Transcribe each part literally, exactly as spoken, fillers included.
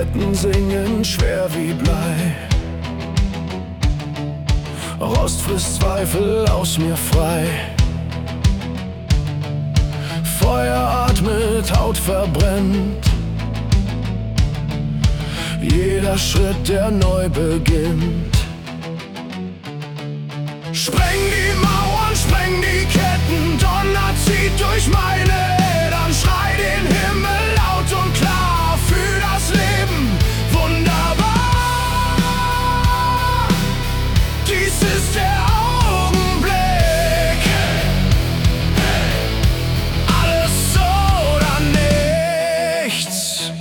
Ketten singen schwer wie Blei. Rost frisst Zweifel aus mir frei. Feuer atmet, Haut verbrennt. Jeder Schritt, der neu beginnt. Spreng die Mauern, spreng die Ketten, Donner zieht durch meine Adern. Schrei den Himmel laut und klar für das Leben. Wunderbar, dies ist der Augenblick. Alles oder nichts.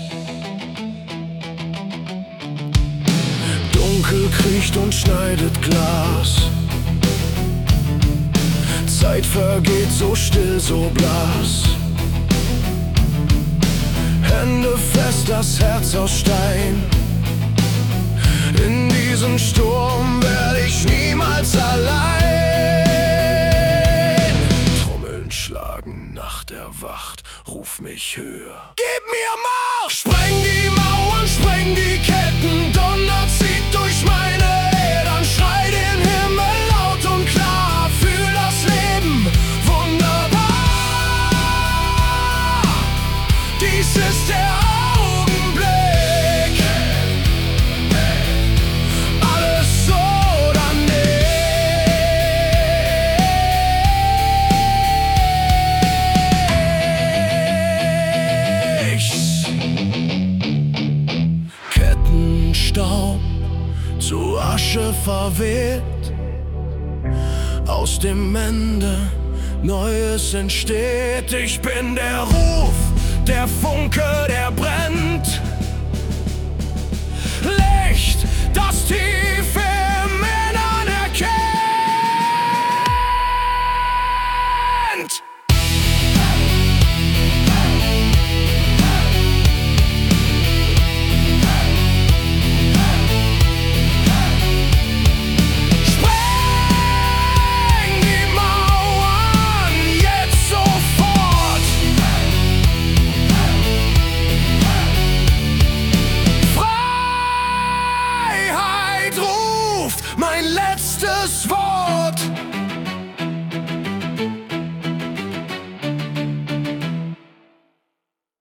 Dunkel kriecht und schneidet Glas. Zeit vergeht so still, so blass. Hände fest, das Herz aus Stein. In diesem Sturm werde ich niemals allein. Trommeln schlagen, Nacht erwacht, ruf mich höher. Gib mir Macht! Spreng die Mauern, spreng die Ketten, Donner zieht durch meine Adern. Schrei den Himmel laut und klar für das Leben. Wunderbar, dies ist der Augenblick. Alles oder nichts. Kettenstaub zu Asche verweht. Aus dem Ende Neues entsteht. Ich bin der Ruf, der Funke, der brennt.